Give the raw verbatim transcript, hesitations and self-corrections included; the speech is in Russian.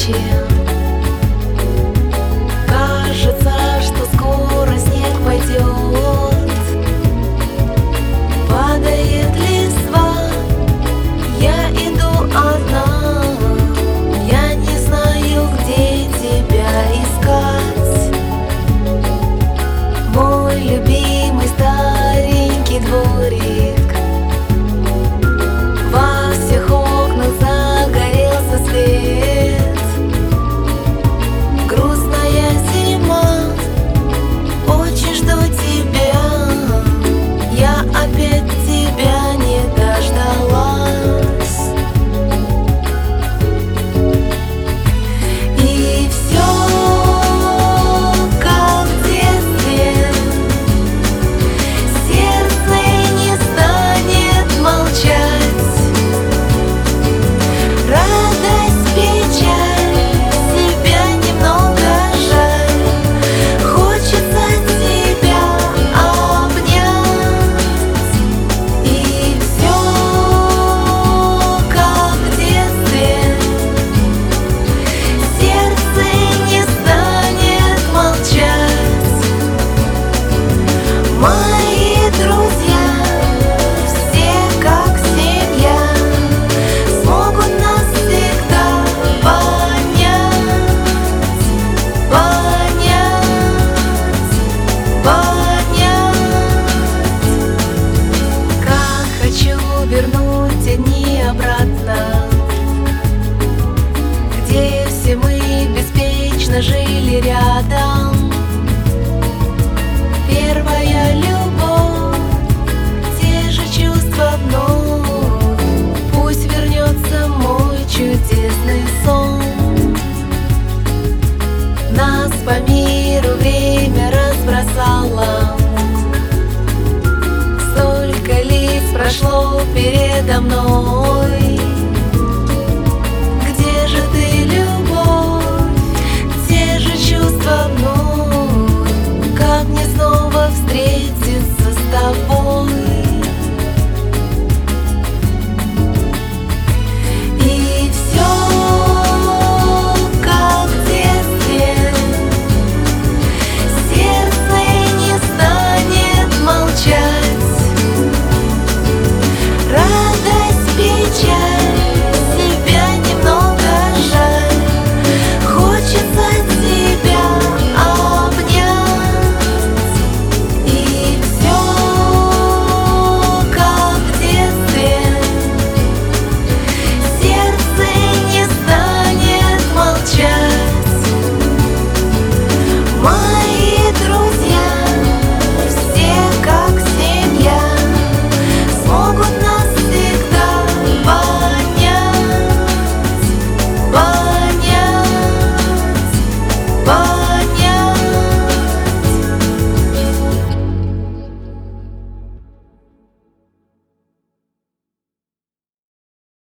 ночи. Кажется, что скоро снег пойдет. Падает листва, я иду одна. Я не знаю, где тебя искать. Мой любимый старенький дворик, во всех окнах загорелся свет. Грустная зима, очень жду тебя. Я опять тебя не дождалась. И все как в детстве, сердце не станет молчать. Радость, печаль, себя немного жаль. Хочется тебя обнять. И все как в детстве, сердце не станет молчать. Мои друзья, все как семья, смогут нас всегда понять, понять, понять. Как хочу вернуть те дни обратно, где все мы беспечно жили рядом. Первая любовь, те же чувства вновь. Пусть вернется мой чудесный сон. Нас по миру время разбросало. Столько лиц прошло передо мной.